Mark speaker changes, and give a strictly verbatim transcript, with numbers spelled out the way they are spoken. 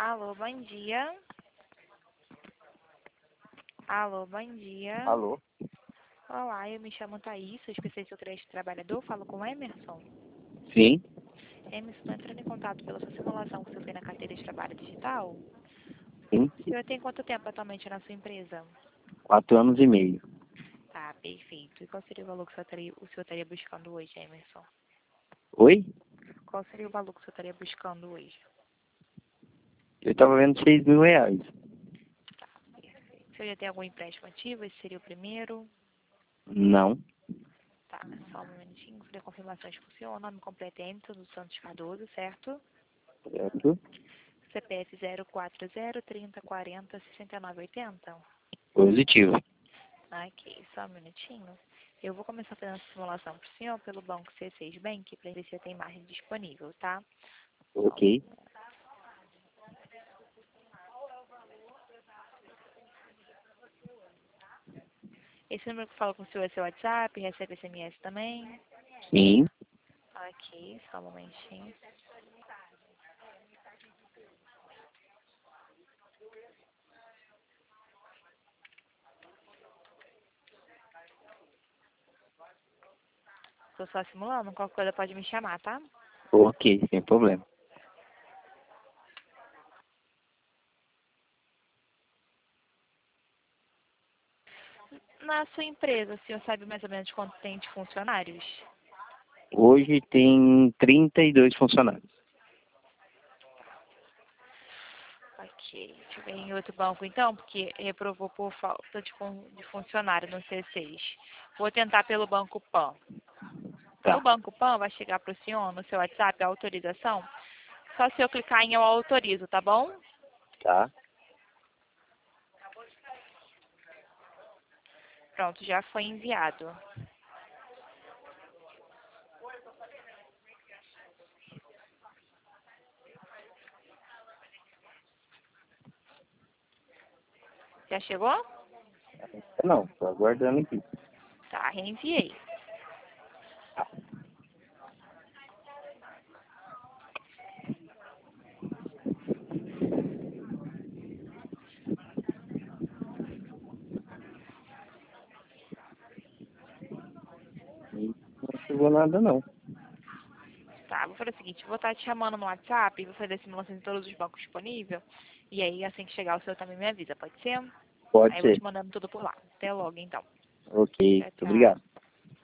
Speaker 1: Alô, bom dia. Alô, bom dia.
Speaker 2: Alô?
Speaker 1: Olá, eu me chamo Thaís, sou especialista em crédito trabalhador, falo com o Emerson.
Speaker 2: Sim,
Speaker 1: Emerson, estou entrando em contato pela sua simulação que você fez na carteira de trabalho digital.
Speaker 2: sim.
Speaker 1: O senhor tem quanto tempo atualmente na sua empresa?
Speaker 2: Quatro anos e meio.
Speaker 1: Tá, perfeito. E qual seria o valor que o senhor estaria, o senhor estaria buscando hoje, Emerson?
Speaker 2: Oi?
Speaker 1: Qual seria o valor que o senhor estaria buscando hoje?
Speaker 2: Eu estava vendo seis mil reais.
Speaker 1: Tá, perfeito. O senhor já tem algum empréstimo ativo? Esse seria o primeiro?
Speaker 2: Não.
Speaker 1: Tá, só um minutinho, vou fazer confirmações com o senhor. O nome completo é Emerson dos Santos Cardoso, certo?
Speaker 2: Certo?
Speaker 1: C P F zero quatro zero, trinta, quarenta, sessenta e nove, oitenta.
Speaker 2: Positivo.
Speaker 1: Ok, só um minutinho. Eu vou começar fazendo essa simulação para o senhor pelo banco C seis Bank para ver se já tem margem disponível, tá? Só um
Speaker 2: Ok.
Speaker 1: minuto. Esse número que fala com o senhor é seu WhatsApp, recebe S M S também?
Speaker 2: Sim.
Speaker 1: Ok, só um momentinho. Estou só simulando, qualquer coisa pode me chamar, tá?
Speaker 2: Ok, sem problema.
Speaker 1: Na sua empresa, o senhor sabe mais ou menos quanto tem de funcionários?
Speaker 2: Hoje tem trinta e dois funcionários.
Speaker 1: Ok, deixa eu ver em outro banco então, porque reprovou por falta de, fun de funcionário no C seis. Vou tentar pelo Banco Pan. No
Speaker 2: Tá.
Speaker 1: Banco Pan vai chegar para o senhor no seu WhatsApp a autorização. Só se eu clicar em eu autorizo, tá bom?
Speaker 2: Tá.
Speaker 1: Pronto, já foi enviado. Já chegou?
Speaker 2: Não, tô aguardando aqui.
Speaker 1: Tá, reenviei.
Speaker 2: Não chegou nada, não.
Speaker 1: Tá, vou fazer o seguinte, vou estar te chamando no WhatsApp, vou fazer simulação em todos os bancos disponíveis. E aí, assim que chegar, o senhor também me avisa, pode ser?
Speaker 2: Pode
Speaker 1: Aí eu vou
Speaker 2: ser.
Speaker 1: te mandando tudo por lá. Até logo, então.
Speaker 2: Ok,
Speaker 1: Tchau,
Speaker 2: muito
Speaker 1: tchau.
Speaker 2: obrigado.